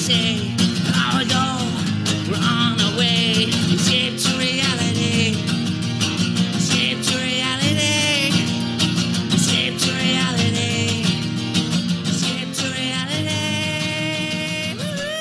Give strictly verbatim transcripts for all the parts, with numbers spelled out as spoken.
say, oh no, we're on our way. Escape to reality. Escape to reality. Escape to reality. Escape to reality.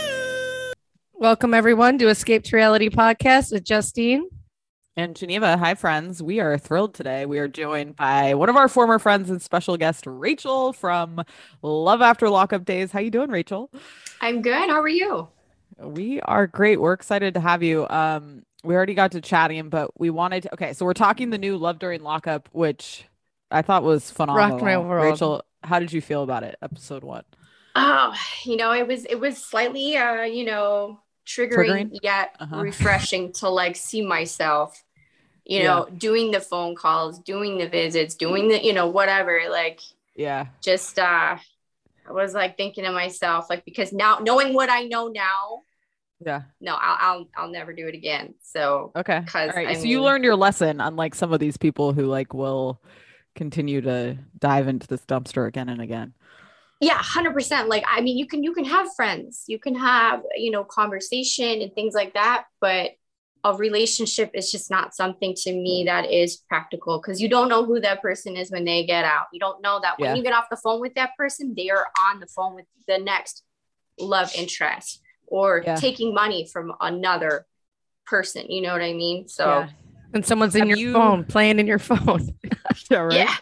Woo! Welcome everyone to Escape to Reality podcast with Justine and Geneva. Hi, friends. We are thrilled today. We are joined by one of our former friends and special guest, Rachel from Love After Lockup Days. How you doing, Rachel? I'm good. How are you? We are great. We're excited to have you. Um, we already got to chatting, but we wanted to. Okay, so we're talking the new Love During Lockup, which I thought was phenomenal. Rocked my world. Rachel, how did you feel about it? Episode one. Oh, you know, it was it was slightly, uh, you know, triggering, Triggering? yet Uh-huh. refreshing to like see myself. You know, Yeah. doing the phone calls, doing the visits, doing the, you know, whatever, like, Yeah. just, uh, I was like thinking to myself, like, because now knowing what I know now, Yeah. no, I'll, I'll, I'll never do it again. So, Okay. because All right. I so mean, you learned your lesson, unlike some of these people who like will continue to dive into this dumpster again and again. yeah, one hundred percent. Like, I mean, you can, you can have friends, you can have, you know, conversation and things like that, but a relationship is just not something to me that is practical, because you don't know who that person is when they get out. You don't know that when Yeah. you get off the phone with that person, they are on the phone with the next love interest or Yeah. taking money from another person. You know what I mean? So Yeah. and someone's in Have your you- phone playing in your phone. Yeah, right? yeah.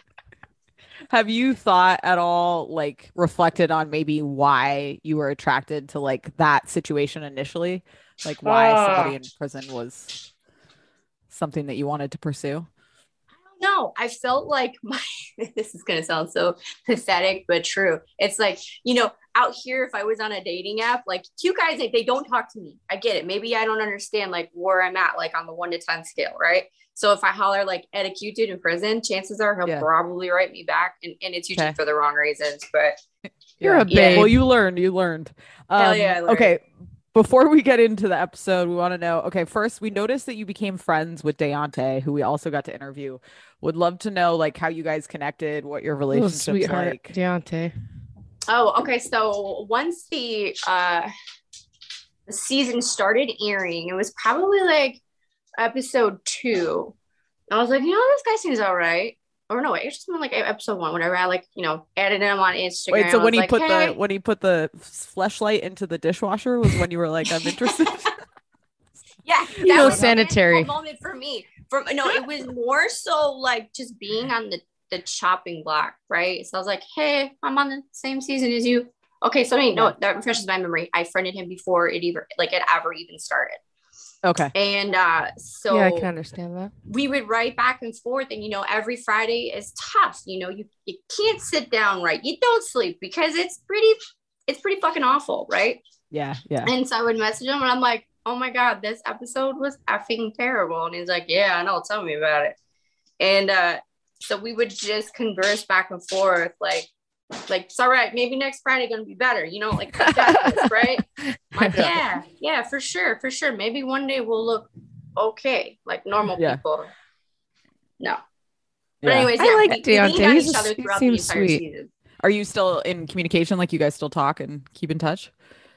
Have you thought at all, like reflected on maybe why you were attracted to like that situation initially? Like why somebody Ah. in prison was something that you wanted to pursue? No, I felt like my, this is going to sound so pathetic, but true. It's like, you know, out here, if I was on a dating app, like cute guys, like, they don't talk to me. I get it. Maybe I don't understand like where I'm at, like on the one to ten scale. Right. So if I holler like at a cute dude in prison, chances are he'll Yeah. probably write me back. And, and it's usually Okay. for the wrong reasons, but You're a Yeah. babe. Well, you learned, you learned. Hell Um, yeah, I learned. Okay. Before we get into the episode, we want to know, okay, first we noticed that you became friends with Deontay, who we also got to interview. Would love to know like how you guys connected, what your Little relationship's sweetheart, like. Deontay. oh, okay. So once the, uh, the season started airing, it was probably like episode two. I was like, you know, this guy seems all right. Or no, it just been like episode one, whenever I like, you know, added him on Instagram. Wait, so I when was he like, put hey. the when he put the fleshlight into the dishwasher was when you were like, I'm interested. Yeah, You that know, was sanitary. a moment for me. From no, it was more so like just being on the the chopping block, right? So I was like, hey, I'm on the same season as you. Okay, so I mean, no, that refreshes my memory. I friended him before it even like it ever even started. Okay. And uh so Yeah, I can understand that. we would write back and forth, and you know, every Friday is tough. You know, you, you can't sit down right. You don't sleep because it's pretty it's pretty fucking awful, right? Yeah, yeah. And so I would message him and I'm like, oh my God, this episode was effing terrible. And he's like, yeah, I know, tell me about it. And uh so we would just converse back and forth, like like it's all right, maybe next Friday gonna be better, you know, like we got this, right? I'm like, yeah, yeah, for sure, for sure. Maybe one day we'll look okay, like normal Yeah. people. No. But Yeah. anyways, I yeah, like we, we leaned Deontay. on He's each a- other he throughout the seems entire sweet. season. Are you still in communication? Like you guys still talk and keep in touch?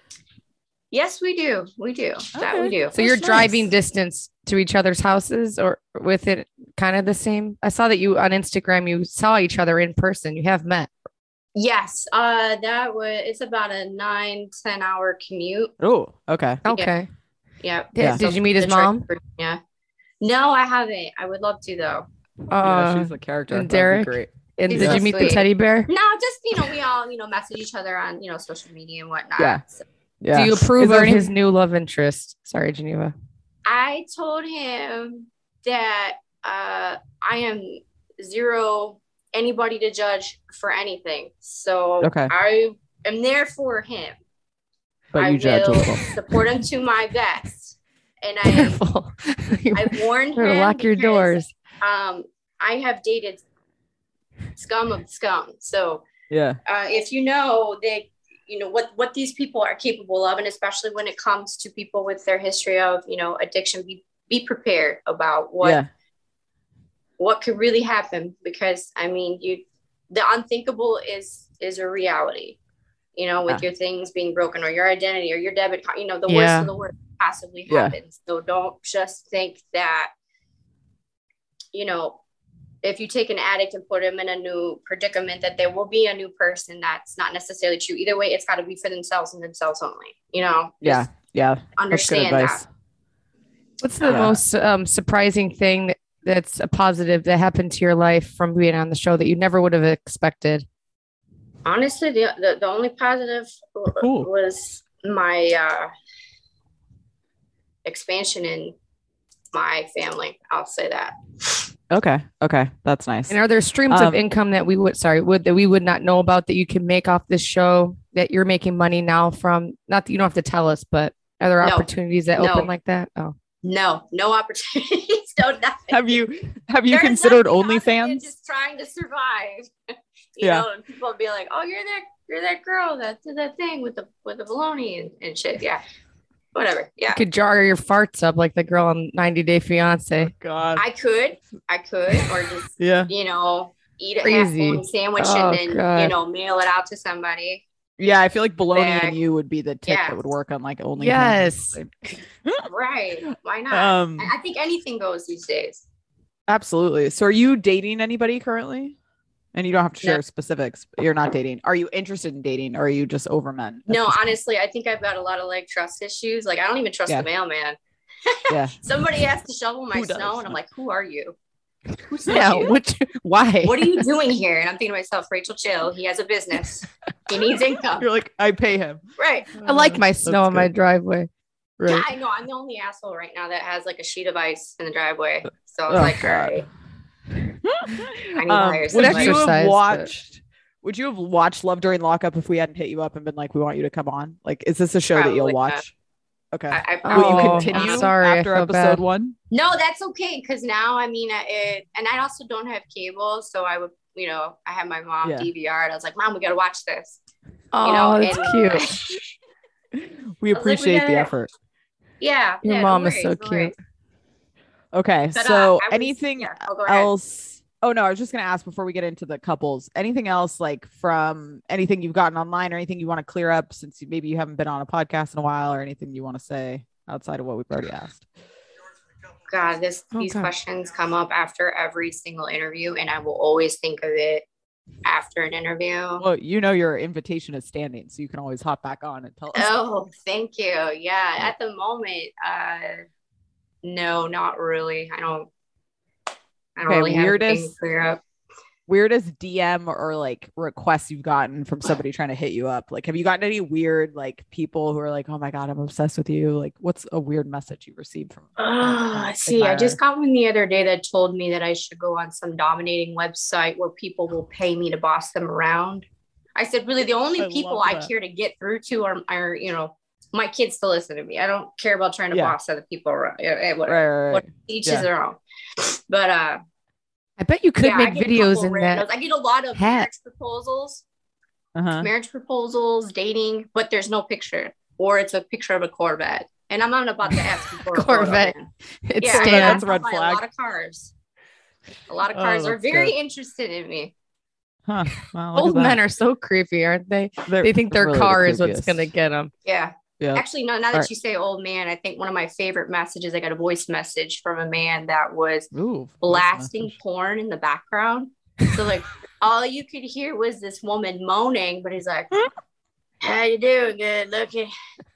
Yes, we do. We do. That we Okay. do. So you're That's driving nice. distance to each other's houses, or with it kind of the same? I saw that you on Instagram you saw each other in person. You have met. Yes. Uh that was it's about a nine, ten hour commute. Oh, okay. Okay. Yeah. Did, Yeah. did you meet his Detroit, mom? Virginia. No, I haven't. I would love to though. yeah, Uh, she's a character. and That'd be Derek? great. and She's did so you meet the sweet. teddy bear? No, just you know, we all, you know, message each other on, you know, social media and whatnot. Yeah. So Yeah. Do you approve Is there of any- his new love interest? Sorry, Geneva. I told him that uh I am zero anybody to judge for anything. So Okay. I am there for him. But I you judge a will little. support him to my best. And I Careful. I've warned Better him lock your because, doors. Um, I have dated scum of scum. So Yeah. uh, if you know that, you know, what, what these people are capable of, and especially when it comes to people with their history of, you know, addiction, be, be prepared about what, Yeah. what could really happen. Because I mean, you, the unthinkable is, is a reality, you know, with Yeah. your things being broken or your identity or your debit card, you know, the Yeah. worst of the worst possibly Yeah. happens. So don't just think that, you know, if you take an addict and put them in a new predicament, that there will be a new person. That's not necessarily true. Either way, it's got to be for themselves and themselves only, you know? Yeah. Just Yeah. That's good understand advice. that. What's the Yeah. most um, surprising thing that, that's a positive that happened to your life from being on the show that you never would have expected? Honestly, the, the, the only positive w- Cool. was my uh, expansion in my family. I'll say that. Okay. Okay. That's nice. And are there streams Um, of income that we would, sorry, would that we would not know about that you can make off this show that you're making money now from? Not that you don't have to tell us, but are there No. opportunities that No. open like that? Oh, No, no opportunities. No, nothing. have you have you There's considered nothing other than OnlyFans? just trying to survive. you Yeah. know, and people be like, "Oh, you're that, you're that girl that did that thing with the with the baloney and, and shit." Yeah, whatever. Yeah, you could jar your farts up like the girl on ninety Day Fiance. God. I could, I could, or just Yeah. you know, eat a half Crazy. bologna sandwich Oh, and then God. you know, mail it out to somebody. Yeah. I feel like bologna Back. and you would be the tip Yeah. that would work on like OnlyFans. Yes. Right? Why not? Um. I I think anything goes these days. Absolutely. So are you dating anybody currently? And you don't have to No. share specifics. You're not dating. Are you interested in dating or are you just over men? at No, this point? honestly, I think I've got a lot of like trust issues. Like I don't even trust Yeah. the mailman. Yeah. Somebody has to shovel my Who does? snow, and I'm like, "Who are you? Who sent Yeah. you? Which, why? What are you doing here?" And I'm thinking to myself, Rachel, chill. He has a business. He needs income. You're like, I pay him. Right. I like my That's snow in my good. driveway. Right. Yeah, I know. I'm the only asshole right now that has like a sheet of ice in the driveway. So I was Oh, like, all God. right. I need to Um, hire would somebody. you Exercise, have but- watched? Would you have watched Love During Lockup if we hadn't hit you up and been like, "We want you to come on"? Like, is this a show that you'll Probably not. watch? Okay. I, I Will you Oh, probably- continue I'm sorry, I after feel episode bad. one? No, that's okay. Cause now, I mean, uh, it, and I also don't have cable. So I would, you know, I have my mom Yeah. D V R and I was like, Mom, we got to watch this. Oh, You know, that's and- cute. We I was like, we appreciate the gotta- effort. Yeah. Your yeah, no mom is worries, so no cute. worries. Okay. But, uh, so I was- anything yeah, oh, go ahead. else? Oh no, I was just gonna ask before we get into the couples. Anything else like from anything you've gotten online or anything you want to clear up since you, maybe you haven't been on a podcast in a while or anything you want to say outside of what we've already asked? God, this Oh, these God. questions come up after every single interview, and I will always think of it after an interview. Well, you know your invitation is standing, so you can always hop back on and tell us. Oh, thank you. Yeah, at the moment, uh, no, not really. I don't. I don't Okay, really have anything weirdest- to clear up. Weirdest D M or like requests you've gotten from somebody trying to hit you up? Like, have you gotten any weird like people who are like, "Oh my god, I'm obsessed with you"? Like, what's a weird message you received from? Ah, from see, I just admirer? got one the other day that told me that I should go on some dominating website where people will pay me to boss them around. I said, really, the only I people love I that. care to get through to are, are, you know, my kids to listen to me. I don't care about trying to Yeah. boss other people around. Eh, eh, Right, Whatever. right, What, right. each Yeah. is their own. But uh, I bet you could yeah, I make get a videos couple in randos. that. I get a lot of hat. marriage proposals, Uh-huh. marriage proposals, dating, but there's no picture, or it's a picture of a Corvette. And I'm not about to ask you for a photo, Corvette. man. It's Yeah, Stan. yeah, That's a red I buy flag. A lot of cars. A lot of Oh, cars are that's very good. interested in me. Huh. Well, look Old at that. men are so creepy, aren't they? They think their really the car is what's creepiest. gonna get them. Yeah. Yeah. Actually, no, now that Alright. you say old man, I think one of my favorite messages, I got a voice message from a man that was Ooh, voice blasting message. porn in the background. So like all you could hear was this woman moaning, but he's like, "How you doing? Good looking.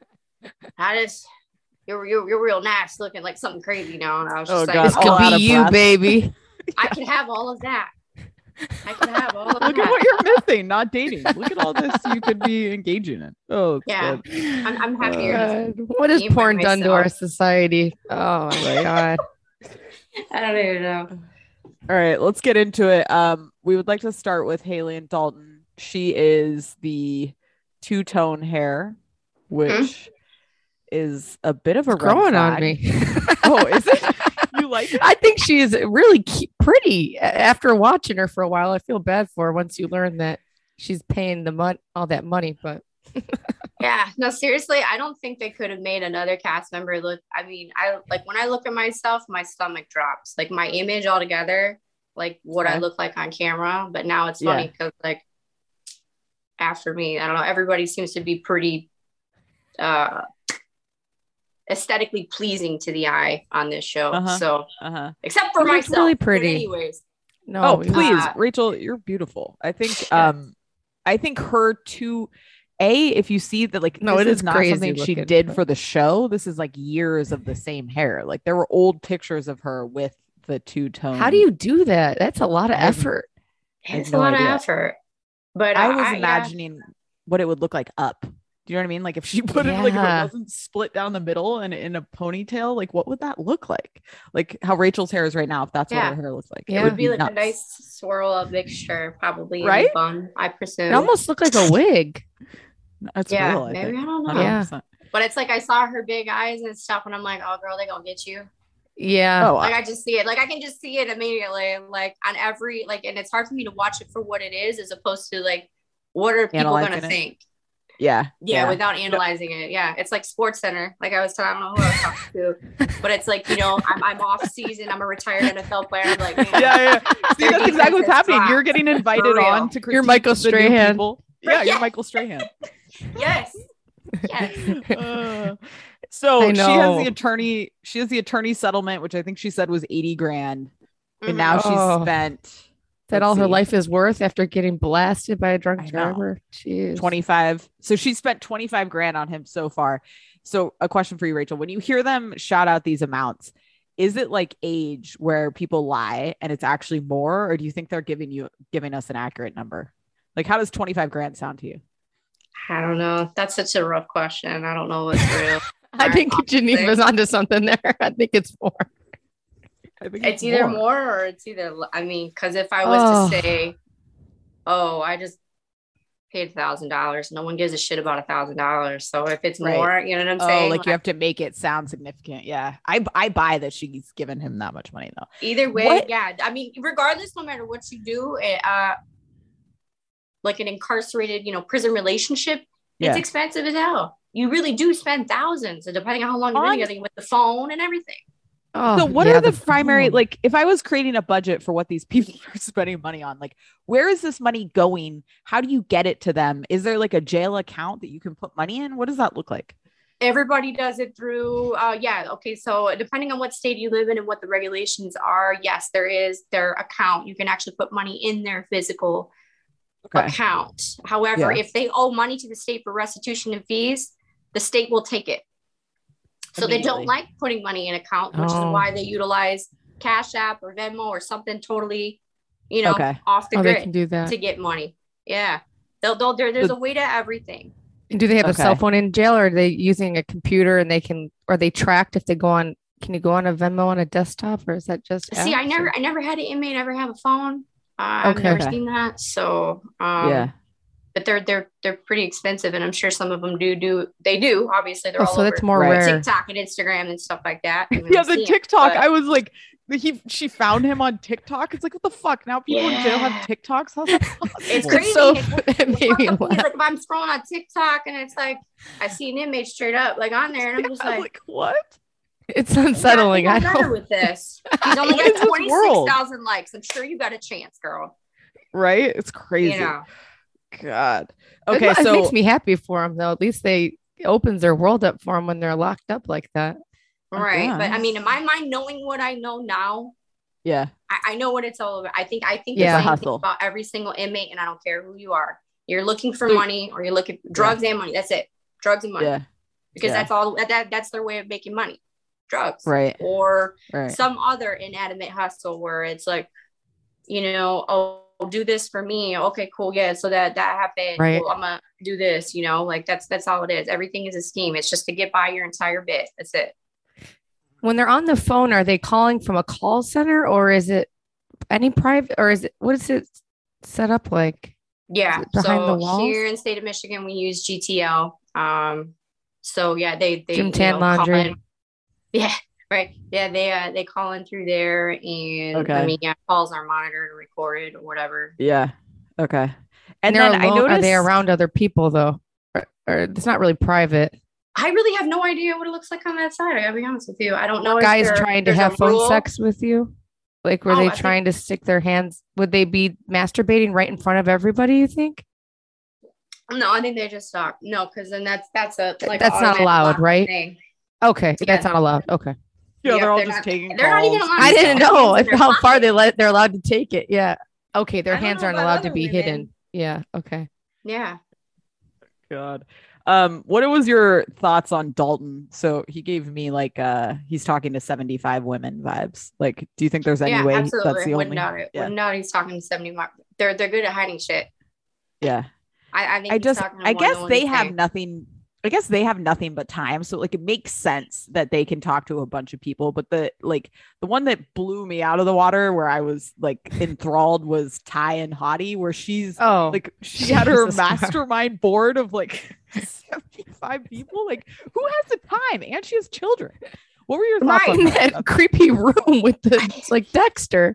I just you're you're, you're real nice looking," like something crazy now. And I was just Oh, like, God, This all could out be of you, breath. baby. I could have all of that. I could have all of Look at that. what you're missing, not dating. Look at all this you could be engaging in. Oh, it's Yeah. good. I'm, I'm happier. God, what has Me by porn done to our myself. society? Oh my god. I don't even know. All right, let's get into it. Um, we would like to start with Haley and Dalton. She is the two-tone hair, which is a bit of a It's red growing on flag. me. Oh, is it? You like it? I think she is really cu- pretty. A- After watching her for a while, I feel bad for her once you learn that she's paying the mon- all that money. But Yeah, no, seriously, I don't think they could have made another cast member look. I mean, I like when I look at myself, my stomach drops. Like my image altogether, like what I Okay. look like on camera. But now it's Yeah. funny because like after me. I don't know. Everybody seems to be pretty uh, aesthetically pleasing to the eye on this show. Uh-huh. So, Uh-huh. except for You looked myself. really But pretty. anyways, No. Oh, you- please, Uh, Rachel, you're beautiful. I think Yeah. um I think her too A, if you see that like No, this it is is not crazy something she looking, did but- for the show. This is like years of the same hair. Like there were old pictures of her with the two tone. How do you do that? That's a lot of I have- effort. I have it's no a lot idea. of effort. But I uh, was yeah. imagining what it would look like up. Do you know what I mean? Like if she put it like if it Yeah. wasn't split down the middle and in a ponytail, like what would that look like? Like how Rachel's hair is right now, if that's Yeah. what her hair looks like. Yeah. It would be like nuts. a nice swirl of mixture, probably in Right? a bun, I presume. It almost looked like a wig. That's yeah, real, I maybe think. I don't know. one hundred Yeah. percent. But it's like I saw her big eyes and stuff, and I'm like, oh, girl, they gonna get you. Yeah. Oh, Like I just see it. Like I can just see it immediately. Like on every like, and it's hard for me to watch it for what it is, as opposed to like, what are people Analyzing gonna it. think? yeah. Yeah, without analyzing it. Yeah, it's like Sports Center. Like I was telling, I don't know who I was talking to, but it's like, you know, I'm, I'm off season. I'm a retired N F L player. I'm like, man, yeah, yeah. See, Their that's exactly defense what's has happening. dropped. You're getting invited real. on to You're critique Michael the new Strahan. people. Yeah, you're Yeah. Michael Strahan. yes, yes. Uh, so I she has know. the attorney. She has the attorney settlement, which I think she said was eighty grand, and Mhm. now she's Oh. spent that let's all her see, life is worth after getting blasted by a I drunk know. driver. Jeez. twenty-five. So she spent twenty-five grand on him so far. So a question for you, Rachel: when you hear them shout out these amounts, is it like age where people lie and it's actually more, or do you think they're giving you giving us an accurate number? Like, how does twenty-five grand sound to you? I don't know. That's such a rough question. I don't know what's real. I think Geneva's onto something there. I think it's more. I think It's either more or it's either l- I mean, because if I was Oh. to say, oh, I just paid a thousand dollars, no one gives a shit about a thousand dollars. So if it's Right. more, you know what I'm Oh, saying? like you have to make it sound significant. Yeah, I I buy that she's given him that much money though. Either way, What? yeah. I mean, regardless, no matter what you do, it, uh, like an incarcerated, you know, prison relationship, Yeah. it's expensive as hell. You really do spend thousands, depending on how long you're On- together with the phone and everything. Oh, So what yeah, are the, primary phone. like if I was creating a budget for what these people are spending money on, like where is this money going? How do you get it to them? Is there like a jail account that you can put money in? What does that look like? Everybody does it through, uh, yeah. Okay. So depending on what state you live in and what the regulations are, yes, there is their account. You can actually put money in their physical Okay. account. However, Yeah. if they owe money to the state for restitution and fees, the state will take it. So they Immediately. don't like putting money in account, which Oh. is why they utilize Cash App or Venmo or something totally, you know, Okay. off the Oh, they grid can do that. to get money. Yeah. They'll, they'll, there, there's a way to everything. And do they have a Okay. cell phone in jail, or are they using a computer and they can, are they tracked if they go on? Can you go on a Venmo on a desktop, or is that just? See, I apps, never, or- I never had an inmate ever have a phone. Uh, I've Okay. never Okay. seen that. So, um, yeah. but they're they're they're pretty expensive, and I'm sure some of them do do they do. Obviously, they're Oh, all so over that's more Right. rare. TikTok and Instagram and stuff like that. I mean, Yeah, I've the seen it, TikTok. but- I was like, he she found him on TikTok. It's like, what the fuck? Now people in jail Yeah. have TikToks. How's that possible? It's crazy. so It's- it what's made me fucked up is, laugh. like if I'm scrolling on TikTok and it's like I see an image straight up like on there, and I'm just I'm like, like, what? It's unsettling. yeah, I I think I'm better know. with this. He's only What is got this twenty-six world? thousand likes. I'm sure you got a chance, girl. Right? It's crazy. You know, God. It Okay, mi- it so makes me happy for them though. At least they it opens their world up for them when they're locked up like that. right? But I mean, guess. in my mind, knowing what I know now, yeah, I, I know what it's all about. I think I think Yeah. the It's a same thing hustle. about every single inmate, and I don't care who you are. You're looking for So- money, or you're looking drugs and money. That's it, drugs and money, yeah, because yeah. that's all. That, that that's their way of making money, drugs, right, or right. some other inanimate hustle where it's like, you know, oh, do this for me. Okay, cool, yeah. So that that happened. Right. Well, I'm gonna do this. You know, like that's that's all it is. Everything is a scheme. It's just to get by your entire bit. That's it. When they're on the phone, are they calling from a call center, or is it any private, or is it what is it set up like? Yeah. Is it behind the So walls? here in the state of Michigan, we use G T L. Um, so yeah, they they Gym you tan know, call laundry. in. Yeah, right. Yeah, they uh they call in through there, and Okay. I mean, yeah, calls are monitored and recorded or whatever. Yeah. Okay. And, And they're then I alone, noticed are they around other people though, or, or it's not really private? I really have no idea what it looks like on that side. I gotta be honest with you. I don't know. if Guys there- trying to there's a have phone rule. sex with you, like were Oh, they I think- trying to stick their hands? Would they be masturbating right in front of everybody? You think? No, I think they just stalk. No, because then that's that's a like That's not automatic allowed, block right? thing. Okay, Yeah. that's not allowed. Okay. Yeah, Yep, they're all they're just not- taking they're not even calls. allowed I to didn't have know hands in if their how far they pocket. let they're allowed to take it. Yeah. Okay, their I don't hands know aren't about allowed to other be women. hidden. Yeah. Okay. Yeah. God. Um, what was your thoughts on Dalton? So he gave me like uh he's talking to seventy-five women vibes. Like, do you think there's any Yeah, way absolutely. that's the Wouldn't only doubt it. yeah. Wouldn't doubt he's talking to seventy mark. They're they're good at hiding shit. yeah. I, I think I he's just talking to I more guess than one they he's have saying. nothing I guess they have nothing but time. So like it makes sense that they can talk to a bunch of people. But the like the one that blew me out of the water where I was like enthralled was Ty and Hottie, where she's Oh, like she had her Jesus Christ. mastermind board of like seventy-five people. Like, who has the time? And she has children. What were your thoughts right on in that? that creepy room with the it's like Dexter.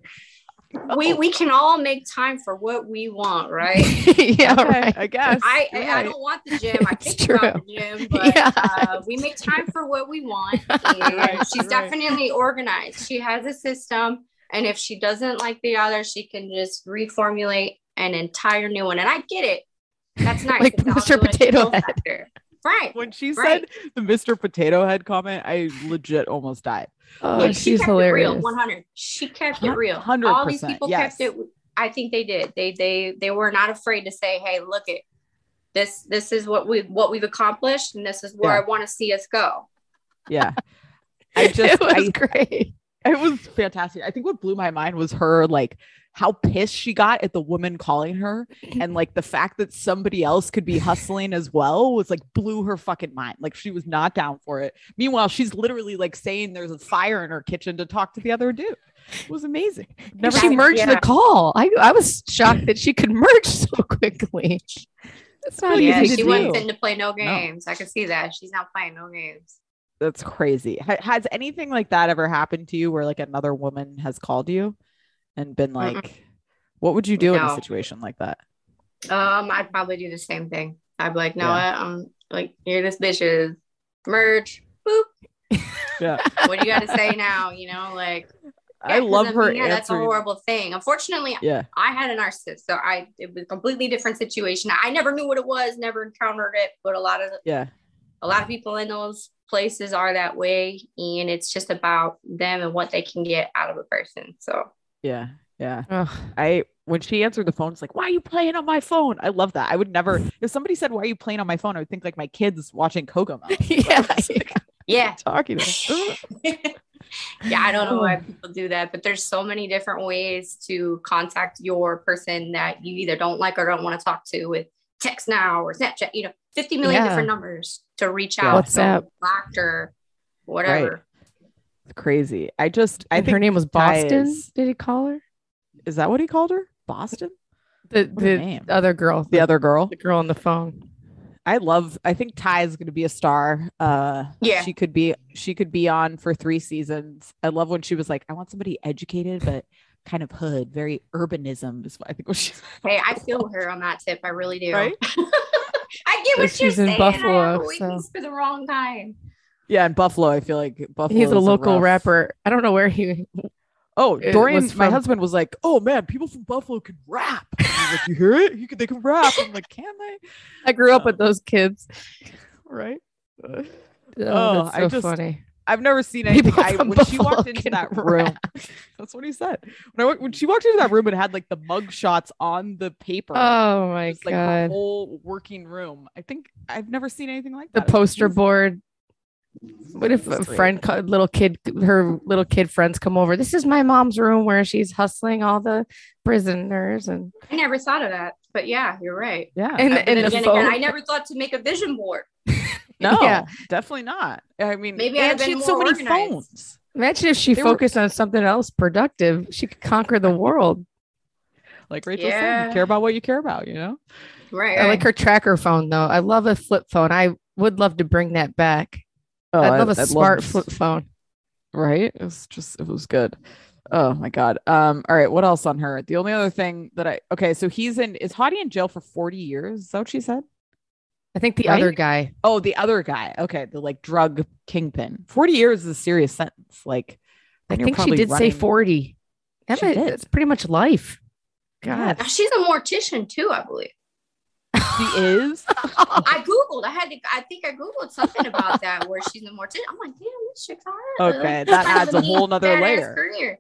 We we can all make time for what we want, right? yeah. Okay, Right. I guess. I You're I, I right. don't want the gym. I It's think about true. the gym, but Yeah. uh, we make time for what we want. And right, she's you're right. definitely organized. She has a system, and if she doesn't like the other, she can just reformulate an entire new one. And I get it. That's nice. Like It's all Mister good Potato control Head. factor. Right. When she Right. said the Mister Potato Head comment, I legit almost died. Oh, Like, she she's kept it real. hilarious. one hundred. She kept it Hun- real. one hundred All these percent, people yes. kept it. I think they did. They they they were not afraid to say, "Hey, look it. This this is what we what we've accomplished, and this is where Yeah. I want to see us go." Yeah. I just it was I great. it was fantastic. I think what blew my mind was her like how pissed she got at the woman calling her, and like the fact that somebody else could be hustling as well was like blew her fucking mind. Like she was not down for it. Meanwhile, she's literally like saying there's a fire in her kitchen to talk to the other dude. It was amazing. Never she seen- merged yeah. the call. I I was shocked that she could merge so quickly. That's not really Yeah, easy easy to she do. wasn't do. fitting to play no games. I could see that. She's not playing no games. That's crazy. Ha- has anything like that ever happened to you where like another woman has called you and been like, what would you do in a No. situation like that? Um, I'd probably do the same thing. I'd be like, no, Yeah. what? I'm like, here this bitch is. Merge. Boop. Yeah. What do you got to say now? You know, like. I Yeah, 'cause, love mean, her yeah, that's a answering. horrible thing. Unfortunately, Yeah. I had a narcissist, so I it was a completely different situation. I never knew what it was, never encountered it, but a lot of Yeah. a lot of people in those places are that way, and it's just about them and what they can get out of a person. So Yeah. Yeah. Ugh. I when she answered the phone, it's like, why are you playing on my phone? I love that. I would never if somebody said, why are you playing on my phone? I would think like my kids watching Kokomo. yeah. yeah, Talking to them. yeah, I don't know why people do that, but there's so many different ways to contact your person that you either don't like or don't want to talk to with text now or Snapchat, you know, fifty million Yeah. different numbers to reach Yeah. out. WhatsApp. So laughter, whatever. It's crazy. I just I And think her name was Ty Boston. is- Did he call her? Is that what he called her? Boston? The What a the name. other girl. The other girl. the girl on the phone. I love I think Ty is going to be a star. Uh Yeah. she could be she could be on for three seasons. I love when she was like, I want somebody educated but kind of hood, very urbanism is what I think what she Hey, I feel her on that tip. I really do. Right? I get So what you're she's in saying. I Buffalo, have a weakness so- for the wrong kind. Yeah, in Buffalo, I feel like Buffalo. He's a is local rough- rapper. I don't know where he. Oh, it Dorian, was my from- husband was like, "Oh man, people from Buffalo can rap." I was like, you hear it? You can, they can rap. I'm like, can they? I grew up with those kids. Right? Oh, Oh, that's I so just- funny. I've never seen anything. People I, from when she Buffalo walked into can that rap. room, that's what he said. When I went- when she walked into that room and had like the mug shots on the paper, Oh my just, like her god. whole working room. I think I've never seen anything like The that. It's poster amazing. board. What if a Straight. friend, co- little kid, her little kid friends come over? This is my mom's room where she's hustling all the prisoners and I never thought of that, but yeah, you're right. Yeah. and, But and then the again, phone. again, I never thought to make a vision board. no, Yeah. definitely not. I mean, Maybe I'd and have she been had so more many organized. phones. Imagine if she They were- focused on something else productive. She could conquer the world. Like Rachel said, Yeah. you care about what you care about, you know? Right. I like right. her tracker phone though. I love a flip phone. I would love to bring that back. Oh, I'd love a a smart flip phone. Right? It was just it was good. Oh my god. Um, all right, what else on her? The only other thing that I okay, so he's in is Hottie in jail for forty years? Is that what she said? I think the Right? other guy. Oh, the other guy. Okay, the like drug kingpin. forty years is a serious sentence. Like I then you're think she probably did say running- forty. That She might- did. That's pretty much life. God. Yeah. She's a mortician too, I believe. She is. I googled. I had to. I think I googled something about that where she's a mortician. I'm like, damn, this chick's hot. Okay, that adds a whole nother Badass layer. Career.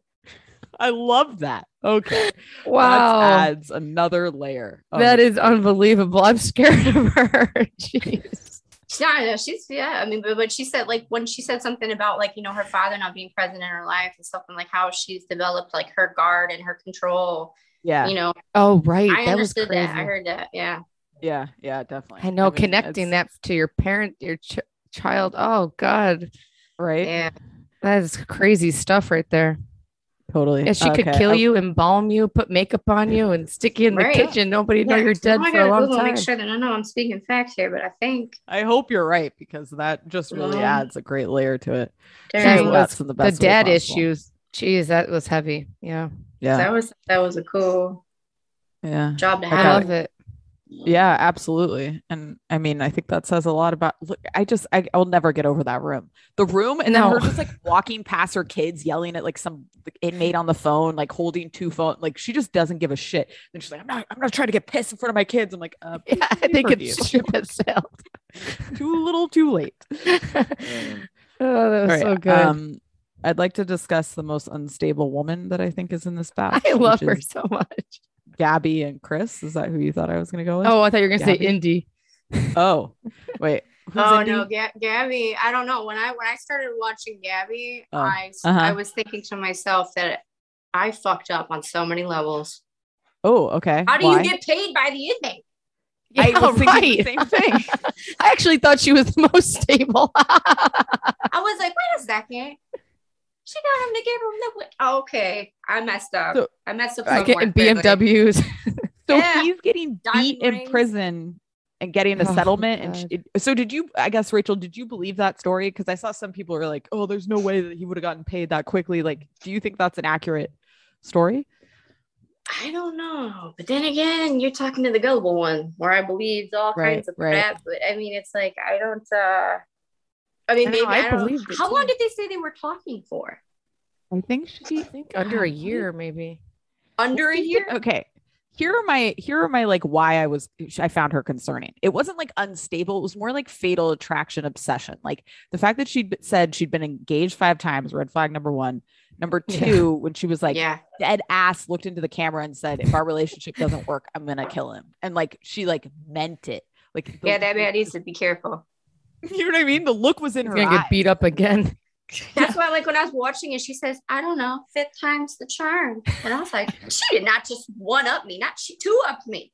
I love that. Okay. Wow. That adds another layer. of- That is unbelievable. I'm scared of her. Jeez. Yeah, I know. She's yeah. I mean, but, but she said like when she said something about like you know her father not being present in her life and stuff, and like how she's developed like her guard and her control. Yeah. You know, Oh, right. I That was understood crazy. that. I heard that. Yeah. Yeah. Yeah. Definitely. I know, mean, connecting it's- that to your parent, your ch- child. Oh, God. Right. Yeah. That is crazy stuff right there. Totally. Yeah, she could Okay. kill I- you, embalm you, put makeup on you, and stick you in the Right. kitchen. Nobody know Yeah. you're dead Now I for a gotta long Google, time. Make sure that I know I'm speaking facts here, but I think I hope you're right because that just really Um, adds a great layer to it. That Dang, She's was nuts in the the best way dad possible. issues. Jeez, that was heavy. Yeah. Yeah. that was that was a cool Yeah. job to I got have. love it. Yeah, absolutely. And I mean, I think that says a lot about look, I just I, I'll never get over that room. The room and then No. her just like walking past her kids, yelling at like some like, inmate on the phone, like holding two phones. Like she just doesn't give a shit. And she's like, I'm not I'm not trying to get pissed in front of my kids. I'm like, uh Yeah, I think forgive it's you. ship has sailed. Too little too late. Oh, that was All right, so good. Um I'd like to discuss the most unstable woman that I think is in this batch. I love which her is so much. Gabby and Chris. Is that who you thought I was gonna go with? Oh, I thought you were gonna say Gabby? Indy. Oh, wait. Who's Oh Indy? no, Ga- Gabby! I don't know. When I when I started watching Gabby, Oh, I uh-huh. I was thinking to myself that I fucked up on so many levels. Oh, okay. How do Why? you get paid by the inmate? I Yeah, was thinking right. the same thing. I actually thought she was the most stable. I was like, wait a second. She got him to give him the. wi- Okay, I messed up. So- I messed up I somewhere. getting B M clearly. Ws. So Yeah. he's getting Diamond beat in rings. prison and getting a Oh, settlement. And sh- God. it- so did you? I guess Rachel, did you believe that story? Because I saw some people were like, "Oh, there's no way that he would have gotten paid that quickly." Like, do you think that's an accurate story? I don't know, but then again, you're talking to the gullible one, where I believed all Right, kinds of right. crap. But I mean, it's like I don't. uh I mean, I know, maybe I I, don't. believed it How long too. did they say they were talking for? I think she I think under a year, maybe. Under a year? Okay. Here are my here are my like why I was I found her concerning. It wasn't like unstable. It was more like fatal attraction obsession. Like the fact that she'd said she'd been engaged five times, red flag number one. Number Yeah. two, when she was like Yeah. dead ass looked into the camera and said, if our relationship doesn't work, I'm gonna kill him. And like she like meant it. Like the- Yeah, that man needs to be careful. you know what I mean? The look was in He's her gonna eye. get beat up again. That's why, like, when I was watching it, she says, I don't know, fifth time's the charm. And I was like, she did not just one up me, not she two upped me.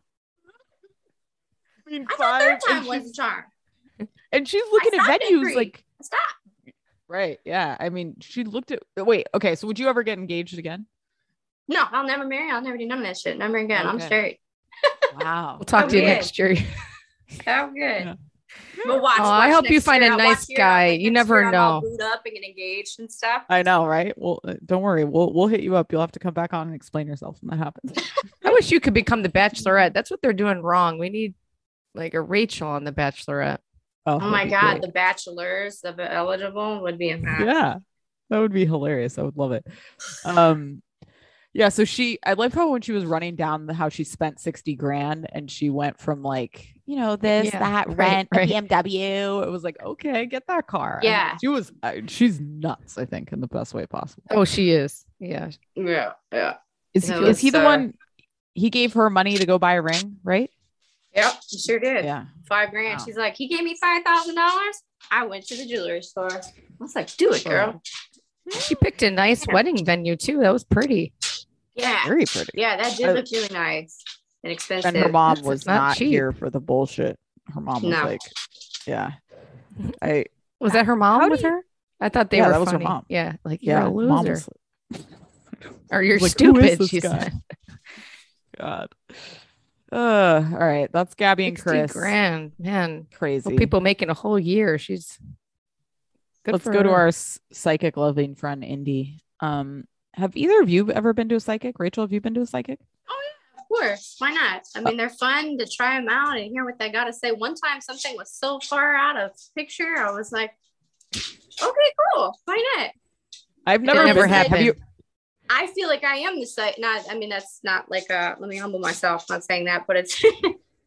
I mean, I thought third five, time and was she's- the charm. and she's looking at stopped at venues three. like Stop. right. Yeah. I mean, she looked at wait, okay. So would you ever get engaged again? No, I'll never marry. I'll never do none of that shit. Never again. I'm Okay. straight. Wow. We'll talk Oh, to you yeah. next year. I'm good. Yeah. But watch, Oh, I watch hope you next find year. a I'll watch nice year, I'll, guy. like, You next never year I'm all know. booed up and get engaged and stuff. I know, right? Well, uh, don't worry. We'll we'll hit you up. You'll have to come back on and explain yourself when that happens. I wish you could become the Bachelorette. That's what they're doing wrong. We need like a Rachel on the Bachelorette. Oh my that'd be God, great. the bachelors of eligible would be a mess. Yeah, that would be hilarious. I would love it. Um, yeah. So she, I love how when she was running down the how she spent sixty grand and she went from like you know this Yeah, that right, rent a right. B M W. It was like okay, get that car. I mean, Yeah. she was. Uh, she's nuts. I think in the best way possible. Oh, she is. Yeah. Yeah, yeah. Is, No, is he it's, the uh, one? He gave her money to go buy a ring, right? Yep, you sure did. Yeah. Five grand. Wow. She's like, he gave me five thousand dollars. I went to the jewelry store. I was like, do it, girl. She picked a nice wedding venue too. That was pretty. Yeah, Very pretty. yeah, that did I- look really nice and expensive. And her mom That's was not not, cheap. here for the bullshit. Her mom was No. like, yeah. I Was that her mom How do with you- her? I thought they Yeah, were that was her funny. mom. Yeah, like yeah, you're a mom loser was or you're like, who is stupid. this She guy? said. God. Uh, all right. That's Gabby and sixty Chris. grand, man. Crazy. Well, people making a whole year. She's good. Let's for go to her. our s- psychic loving friend Indy. Um, have either of you ever been to a psychic? Rachel, have you been to a psychic? Of course, why not? I mean, they're fun to try them out and hear what they got to say. One time, something was so far out of picture, I was like, okay, cool, why not? I've It never, never been- Have happened. you? I feel like I am the site. Not, I mean, that's not like uh let me humble myself, not saying that, but it's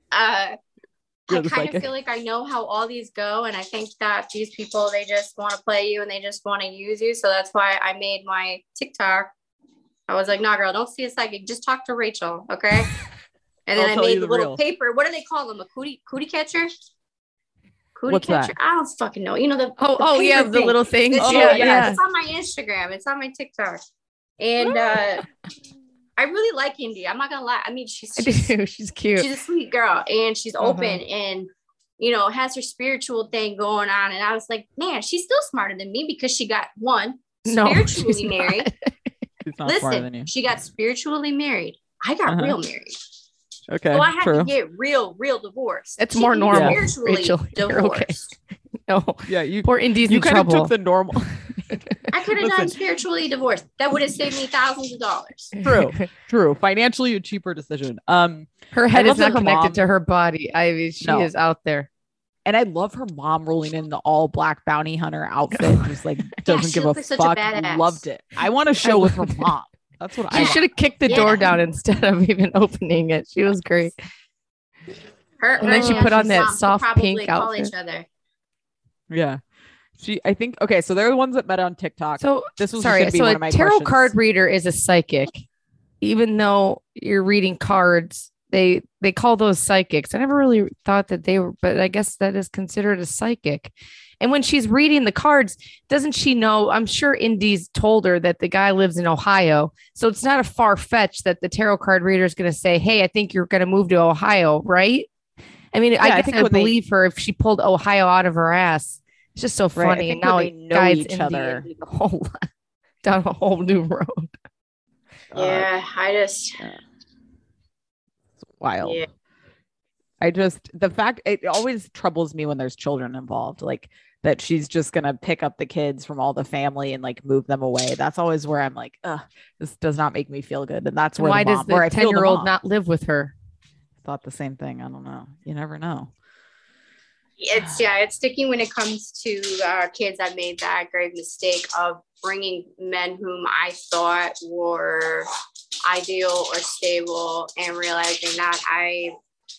uh, You're I the kind psychic. of feel like I know how all these go, and I think that these people, they just want to play you and they just want to use you. So that's why I made my TikTok. I was like, nah, girl, don't see a psychic. Just talk to Rachel, okay? And then I'll I tell you made the the little real. paper. What do they call them? A cootie cootie catcher? Cootie What's catcher? that? I don't fucking know. You know the Oh, the oh yeah, paper the thing. little things. It's, Oh, yeah, yeah. yeah. it's on my Instagram. It's on my TikTok. And uh, I really like Indy. I'm not gonna lie. I mean, she's I she's, do. She's cute. she's a sweet girl, and she's Uh-huh. open, and you know, has her spiritual thing going on. And I was like, man, she's still smarter than me because she got one No, spiritually she's not. married. She's not smarter than you. Listen, she got spiritually married. I got Uh-huh. real married. Okay, So I had true. to get real, real divorced. That's She more can be normal, spiritually Rachel. You're okay. divorced. No, Yeah, you poor Indy's you in kind trouble. of took the normal. I could have done Listen. spiritually divorced. That would have saved me thousands of dollars. True. True. Financially, a cheaper decision. Um, Her head I is love that not her connected mom- to her body. I mean, she No. is out there. and I love her mom rolling in the all black bounty hunter outfit, just like doesn't she give a looked like such a fuck. badass. Loved it. I want a show with her mom. That's what I She want. should have kicked the Yeah. door down instead of even opening it. She was great. Her, And then her she put on Ashley's that mom could soft probably pink call outfit. each other. Yeah. She, I think, okay, so they're the ones that met on TikTok. So this was sorry. going to be So one a of my tarot questions. card reader is a psychic, even though you're reading cards. They they call those psychics. I never really thought that they were, but I guess that is considered a psychic. And when she's reading the cards, doesn't she know? I'm sure Indy's told her that the guy lives in Ohio, so it's not a far fetch that the tarot card reader is going to say, "Hey, I think you're going to move to Ohio," right? I mean, Yeah, I I guess think I would when they- believe her if she pulled Ohio out of her ass. It's just so Right, I funny. think And now when it they know guides each Indy other- into the whole lot- down a whole new road. Yeah, I just It's wild. yeah. I just, the fact, it always troubles me when there's children involved, like that she's just going to pick up the kids from all the family and like move them away. That's always where I'm like, ugh, this does not make me feel good. And that's where Why the does mom, where I the feel ten the year old mom. not live with her? Thought the same thing. I don't know. You never know. It's yeah, it's sticky when it comes to uh, kids. I made that grave mistake of bringing men whom I thought were ideal or stable, and realizing that I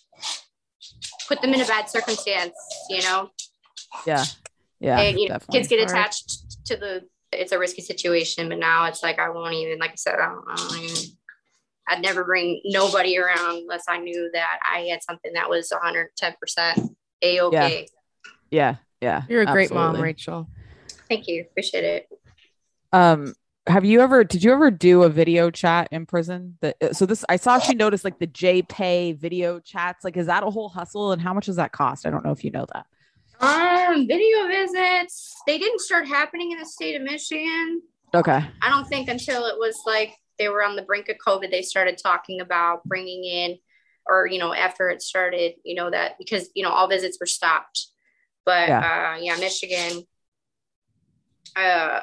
put them in a bad circumstance. You know, Yeah. Yeah. and you know, definitely. kids get Sorry. attached to the. It's a risky situation, but now it's like I won't even. Like I said, I don't, I don't even. I'd never bring nobody around unless I knew that I had something that was one hundred ten percent a-okay. Yeah. Yeah. You're a great mom, absolutely. Rachel. Thank you. Appreciate it. Um, have you ever, did you ever do a video chat in prison? That uh, so this, I saw she noticed like the JPay video chats. Like, is that a whole hustle? And how much does that cost? I don't know if you know that. Um, video visits, they didn't start happening in the state of Michigan. Okay. I don't think until it was like they were on the brink of COVID, they started talking about bringing in, or, you know, after it started, you know, that because, you know, all visits were stopped. But Yeah. uh, yeah, Michigan, uh,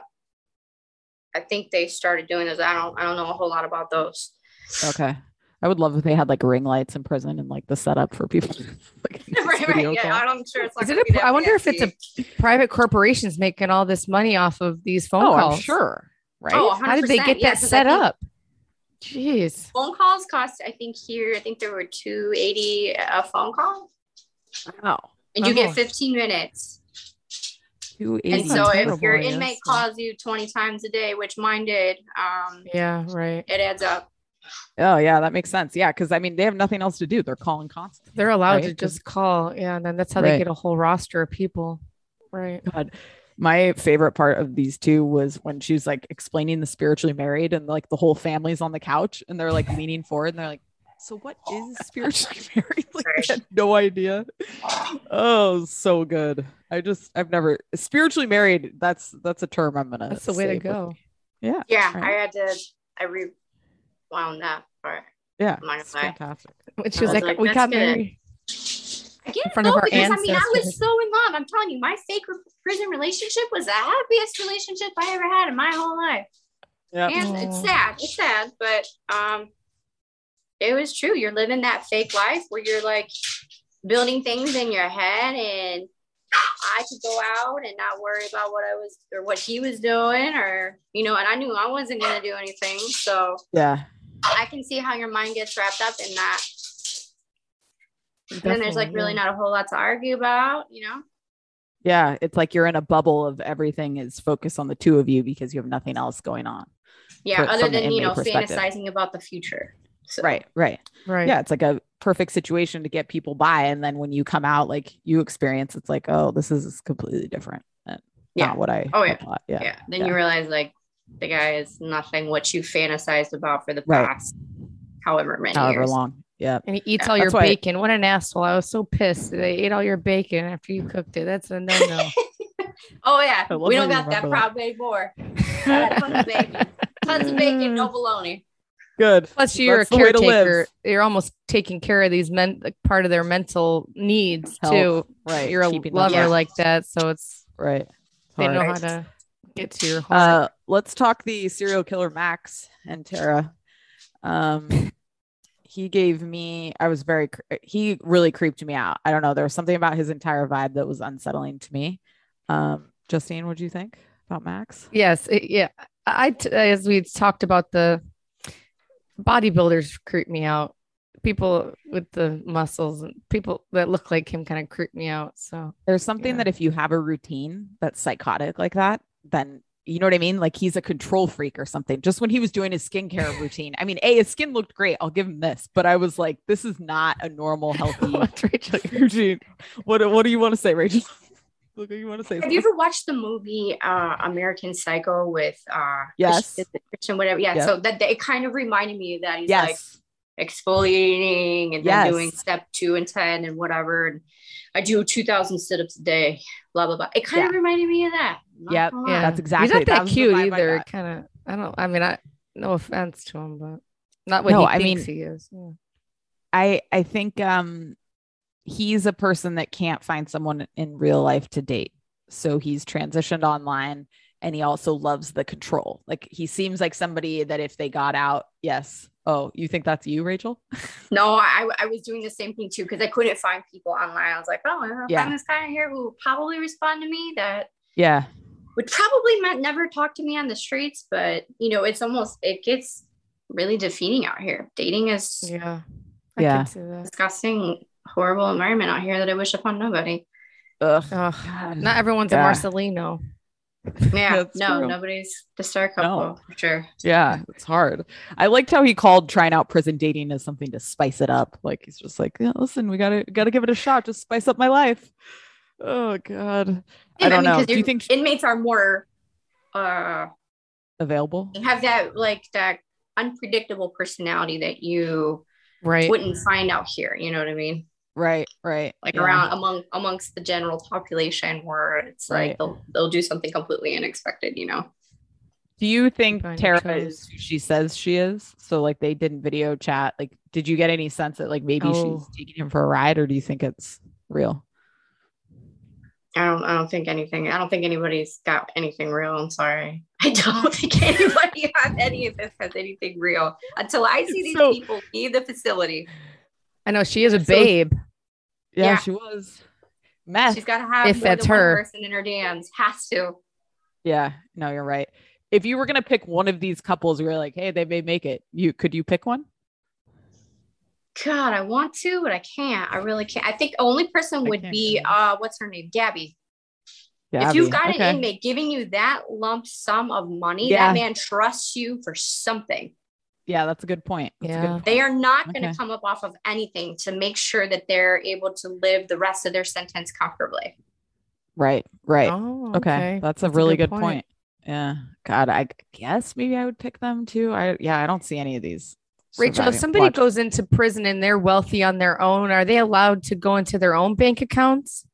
I think they started doing those. I don't, I don't know a whole lot about those. Okay. I would love if they had like ring lights in prison and like the setup for people. like, right, video right. Yeah, call. I'm sure it's not Is it gonna a, be that I wonder if it's fancy. a private corporations making all this money off of these phone Oh, calls. I'm sure. Right. Oh, How did they get one hundred percent. Yeah, that 'cause I set think up? Jeez. Phone calls cost, I think here, I think there were two eighty a phone call, Wow. and you Oh. get fifteen minutes. two And eighty. so if terrible, your I guess, inmate so. calls you twenty times a day, which mine did, um, Yeah, right. it adds up. Oh yeah, that makes sense. Yeah, because I mean they have nothing else to do. They're calling constantly. They're allowed Right, to 'cause- just call. Yeah, and then that's how Right. they get a whole roster of people. Right. God, my favorite part of these two was when she was like explaining the spiritually married and like the whole family's on the couch and they're like leaning forward and they're like, so what is spiritually married? Like I had no idea. Oh, so good. I just I've never spiritually married. That's that's a term I'm gonna. That's the way to save with go. me. Yeah. Yeah, Right. I had to, I rewound that part. Yeah. I'm not It's gonna lie. fantastic. When she I was was like, like, we that's got good. married. I get In it front of though, our because I mean, I was ancestors. so in love. I'm telling you, my fake re- prison relationship was the happiest relationship I ever had in my whole life. Yeah. And it's Aw. sad. It's sad, but um, it was true. You're living that fake life where you're like building things in your head, and I could go out and not worry about what I was or what he was doing, or you know. And I knew I wasn't gonna do anything, so Yeah. I can see how your mind gets wrapped up in that. And then there's like Definitely, really yeah. not a whole lot to argue about, you know? Yeah, it's like you're in a bubble of everything is focused on the two of you because you have nothing else going on. Yeah, For- other from the than, you inmate know, perspective. fantasizing about the future. So, Right, right. Right. Yeah, it's like a perfect situation to get people by. And then when you come out, like you experience, it's like, oh, this is completely different. And Yeah. not what I Oh, yeah. thought. Yeah. Yeah. Then Yeah. you realize like the guy is nothing what you fantasized about for the Right. past however many However years. long. Yeah. And he eats Yeah, all your that's why- bacon. What an asshole. I was so pissed. They ate all your bacon after you cooked it. That's a no no. Oh yeah. I love We how don't you got that remember that. problem anymore. Got tons of bacon. Tons of bacon, no bologna. Good. Plus, you're That's a the way to live. caretaker. You're almost taking care of these men, like part of their mental needs Health, too. right. You're a Keeping them lover Yeah. like that, so it's Right. It's they know hard. how to get to your heart. Uh, let's talk the serial killer Max and Tara. Um, he gave me. I was very. cre- He really creeped me out. I don't know. There was something about his entire vibe that was unsettling to me. Um, Justine, what do you think about Max? Yes, it- yeah. I t- as we talked about the bodybuilders creep me out. People with the muscles and people that look like him kind of creep me out. So There's something Yeah. that if you have a routine that's psychotic like that, then you know what I mean? Like he's a control freak or something. Just when he was doing his skincare routine, I mean, A, his skin looked great. I'll give him this, but I was like, this is not a normal, healthy What's Rachel? routine. What, what do you want to say, Rachel? Look, you want to say Have something? you ever watched the movie uh American Psycho with uh Yes. Christian, Christian whatever? Yeah. Yeah. So that, that it kind of reminded me of that he's like Yes. exfoliating and Yes. then doing step two and ten and whatever. And I do two thousand sit-ups a day, blah, blah, blah. It kind of reminded me of that. Not Yep. gonna lie. Yeah, That's exactly- He's not that that was the cute vibe I either. got. Kind of. I don't. I mean, I no offense to him, but not what No, he I thinks mean- he is. Yeah. I I think um he's a person that can't find someone in real life to date. So he's transitioned online and he also loves the control. Like he seems like somebody that if they got out, yes. Oh, you think that's you, Rachel? No, I, I was doing the same thing too because I couldn't find people online. I was like, oh, I'll Yeah. find this guy here who will probably respond to me that Yeah. would probably not, never talk to me on the streets. But, you know, it's almost, it gets really defeating out here. Dating is Yeah. I Yeah. can see that. disgusting, horrible environment out here that I wish upon nobody. Ugh. Ugh, God. not everyone's Yeah. a Marcelino. Yeah, That's no, true. nobody's the star couple No. for sure. Yeah, it's hard. I liked how he called trying out prison dating as something to spice it up. Like he's just like, yeah, listen, we gotta gotta give it a shot. Just spice up my life. Oh God. I don't know. because Do you think inmates are more uh available? have that like that unpredictable personality that you Right. wouldn't find out here? You know what I mean? Right, right. Like Yeah. around among amongst the general population, where it's Right. like they'll they'll do something completely unexpected. You know? Do you think Keep on your Tara toes. is who she says she is? So like they didn't video chat. Like, did you get any sense that like maybe Oh. she's taking him for a ride, or do you think it's real? I don't I don't think anything. I don't think anybody's got anything real. I'm sorry. I don't think anybody has any of this has anything real until I see these So- people leave the facility. I know she is a So- babe. Yeah, Yeah. she was. Meth. She's got to have If more that's than one her. person in her D Ms. Has to. Yeah, no, you're right. If you were gonna pick one of these couples, you were like, hey, they may make it. You could you pick one? God, I want to, but I can't. I really can't. I think the only person I would can't be either. uh, what's her name, Gabby. Yeah. If you've got an inmate giving you that lump sum of money, Yeah. that man trusts you for something. Yeah, that's a good point. That's a good Yeah. point. They are not going to Okay. come up off of anything to make sure that they're able to live the rest of their sentence comfortably. Right, right. Oh, okay. That's a really good point. Yeah. God, I guess maybe I would pick them too. I yeah, I don't see any of these. Rachel, if surviving. somebody Watch- goes into prison and they're wealthy on their own, are they allowed to go into their own bank accounts?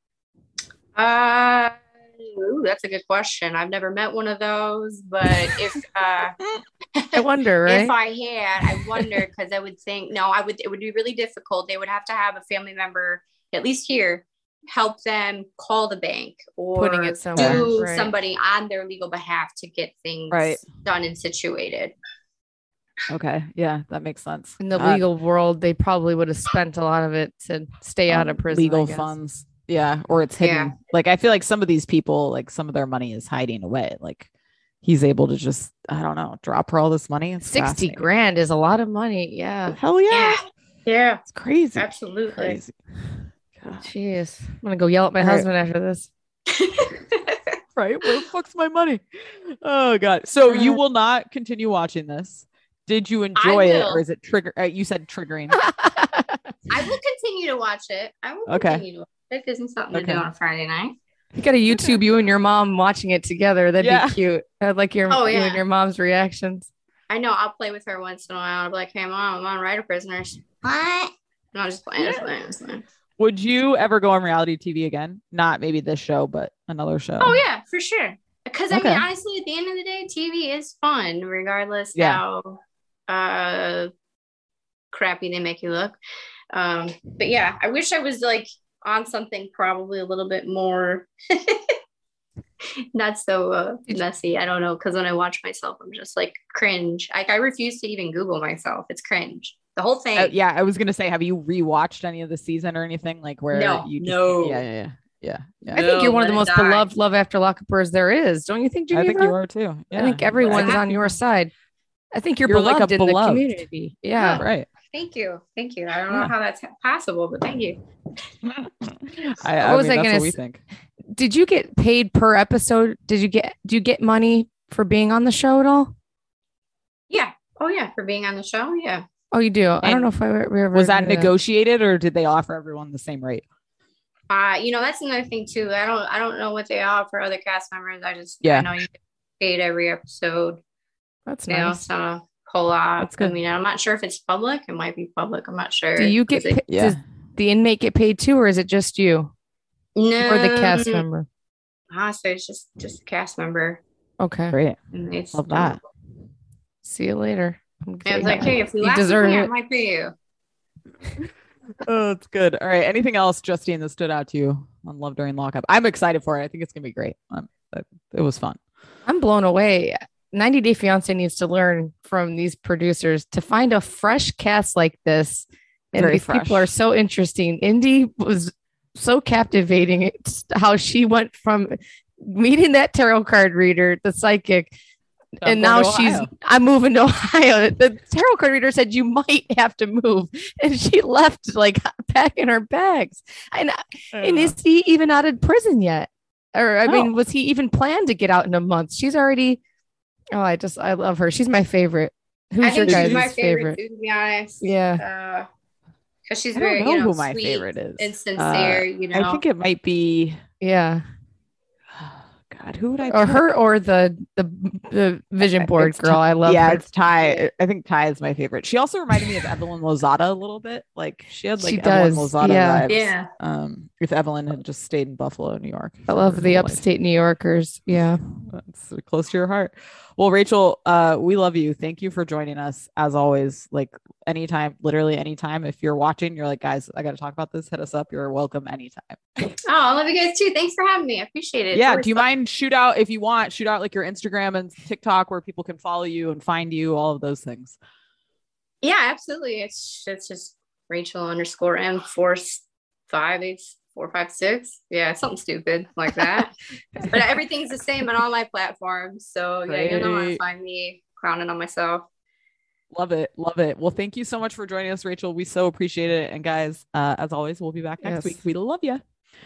Uh, ooh, that's a good question. I've never met one of those, but if uh, I wonder, right? if I had, I wonder because I would think no, I would. It would be really difficult. They would have to have a family member, at least here, help them call the bank or Putting it somewhere, do right. somebody on their legal behalf to get things Right. done and situated. Okay. Yeah, that makes sense. In the God, legal world, they probably would have spent a lot of it to stay out um, of prison. I legal guess. funds. Yeah. Or it's hidden. Yeah. Like I feel like some of these people, like some of their money is hiding away. Like he's able to just, I don't know, drop her all this money. It's Sixty fascinating. grand is a lot of money. Yeah. Hell yeah. Yeah. Yeah, It's crazy. absolutely. Crazy. God. Jeez. I'm gonna go yell at my All right. husband after this. Right? Where the fuck's my money? Oh god. So you will not continue watching this. Did you enjoy it, will. or is it trigger? Uh, you said triggering. I will continue to watch it. I will Okay. continue to watch it. It gives me something to Okay. do on a Friday night. You gotta YouTube you and your mom watching it together. That'd Yeah. be cute. I'd like your Oh, you yeah. and your mom's reactions. I know I'll play with her once in a while. I'll be like, hey, mom, I'm on Writer Prisoners. What? No, just playing. Just playing. Just playing. Would you ever go on reality T V again? Not maybe this show, but another show. Oh, yeah, for sure. Because, I Okay. mean, honestly, at the end of the day, T V is fun, regardless Yeah. how uh, crappy they make you look. Um, but, yeah, I wish I was, like, on something probably a little bit more not so uh, messy. I don't know. Because when I watch myself, I'm just, like, cringe. Like, I refuse to even Google myself. It's cringe. The whole thing. Uh, yeah, I was gonna say, have you rewatched any of the season or anything like where No, you? Just, no. Yeah, yeah, yeah, yeah. yeah. I think you're No, one of the let most it die. beloved Love After Lockupers there is. Don't you think, I Geneva? think you are too. Yeah. I think everyone's Yeah. on your side. I think you're, You're like beloved a in beloved. the community. Yeah. Oh. Right. Thank you. Thank you. I don't Yeah. know how that's possible, but thank you. I, I What was mean, I that's gonna what we s- think. Did you get paid per episode? Did you get do you get money for being on the show at all? Yeah. Oh, yeah. For being on the show. Yeah. Oh, you do. I don't And know if I ever ever Was that knew negotiated, or did they offer everyone the same rate? Uh, you know, that's another thing too. I don't I don't know what they offer other cast members. I just Yeah. I know you get paid every episode. That's You know, nice. so a whole lot. That's good. I mean, I'm not sure if it's public. It might be public. I'm not sure. Do you get Is it- pa- Yeah. does the inmate get paid too, or is it just you no or the cast member? Honestly, it's just just a cast member. Okay. Great. And it's Love that. See you later. I'm And it's like, hey, if you, You last with deserve me, I it. might pay you. Oh, it's good. All right. Anything else, Justine, that stood out to you on Love During Lockup? I'm excited for it. I think it's gonna be great. Um, it, it was fun. I'm blown away. ninety Day Fiance needs to learn from these producers to find a fresh cast like this. And Very these people fresh. are so interesting. Indy was so captivating. It's how she went from meeting that tarot card reader, the psychic, I'm and going now to she's Ohio. I'm moving to Ohio. The tarot card reader said you might have to move, and she left like packing her bags. And and is he even out of prison yet? Or I mean, No. was he even planned to get out in a month? She's already. Oh, I just I love her. She's my favorite. Who's I your think guys' she's my favorite? favorite, too, to be honest. Yeah. Because she's I don't very, know you know, who my sweet favorite is. and sincere, you know. I think it might be. Yeah. God, who would I? Or pick? her or the the the vision board It's girl. Ty- I love yeah, her. it's Ty. I think Ty is my favorite. She also reminded me of Evelyn Lozada a little bit. Like she had like She Evelyn does, Lozada yeah. vibes. Yeah. Um, if Evelyn had just stayed in Buffalo, New York. I for love her the whole life. upstate New Yorkers. Yeah. That's close to your heart. Well, Rachel, uh, we love you. Thank you for joining us as always. Like anytime, literally anytime. If you're watching, you're like, guys, I got to talk about this. Hit us up. You're welcome anytime. Oh, I love you guys too. Thanks for having me. I appreciate it. It's yeah. always Do you fun. mind shoot out if you want? Shoot out like your Instagram and TikTok where people can follow you and find you. All of those things. Yeah, absolutely. It's it's just Rachel underscore M four five eight four five six. Yeah, something stupid like that. But everything's the same on all my platforms. So yeah, you'll know how to Great. find me crowning on myself. Love it. Love it. Well, thank you so much for joining us, Rachel. We so appreciate it. And guys, uh, as always, we'll be back next Yes. week. We love you.